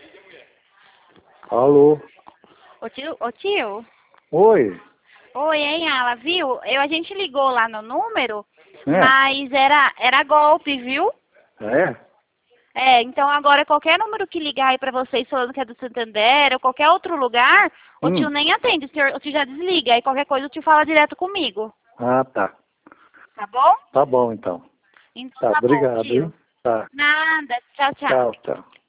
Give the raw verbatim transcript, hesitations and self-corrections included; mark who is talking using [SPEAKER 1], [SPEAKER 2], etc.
[SPEAKER 1] Alô?
[SPEAKER 2] Ô tio, ô tio.
[SPEAKER 1] Oi?
[SPEAKER 2] Oi, hein, Ala, viu? Eu, a gente ligou lá no número,
[SPEAKER 1] É?
[SPEAKER 2] mas era, era golpe, viu?
[SPEAKER 1] É?
[SPEAKER 2] É, então agora qualquer número que ligar aí pra vocês falando que é do Santander ou qualquer outro lugar, o
[SPEAKER 1] Hum.
[SPEAKER 2] tio nem atende, o, senhor, o tio já desliga. Aí qualquer coisa o tio fala direto comigo.
[SPEAKER 1] Ah, tá.
[SPEAKER 2] Tá bom?
[SPEAKER 1] Tá bom, então.
[SPEAKER 2] Então
[SPEAKER 1] Tá,
[SPEAKER 2] tá bom,
[SPEAKER 1] obrigado,
[SPEAKER 2] tio.
[SPEAKER 1] hein? Tá.
[SPEAKER 2] Nada. Tchau, tchau.
[SPEAKER 1] Tchau, tchau.